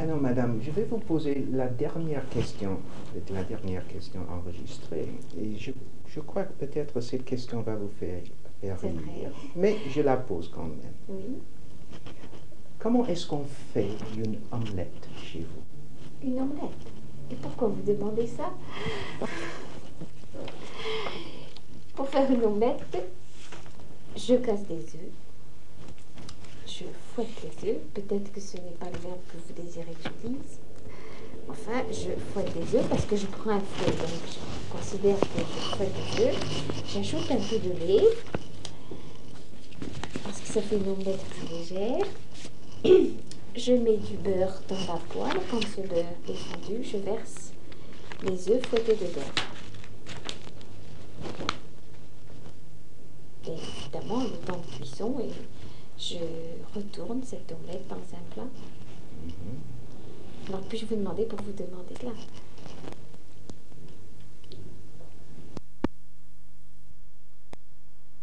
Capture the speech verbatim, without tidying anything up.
Alors, madame, je vais vous poser la dernière question, la dernière question enregistrée. Et je, je crois que peut-être cette question va vous faire, faire C'est rire, vrai. mais je la pose quand même. Oui. Comment est-ce qu'on fait une omelette chez vous? Une omelette. Et pourquoi vous demandez ça? Pour faire une omelette, je casse des œufs. Je fouette les œufs. Peut-être que ce n'est pas le verbe que vous désirez que j'utilise. Enfin, je fouette des œufs parce que je prends un fouet. Donc, je considère que je fouette des œufs. J'ajoute un peu de lait parce que ça fait une omelette plus légère. Je mets du beurre dans la poêle. Quand ce beurre est fondu, je verse les œufs fouettés dedans. Et évidemment, le temps de cuisson, et je retourne cette omelette dans un plat. Mhm. Alors, puis-je vous demander pour vous demander cela?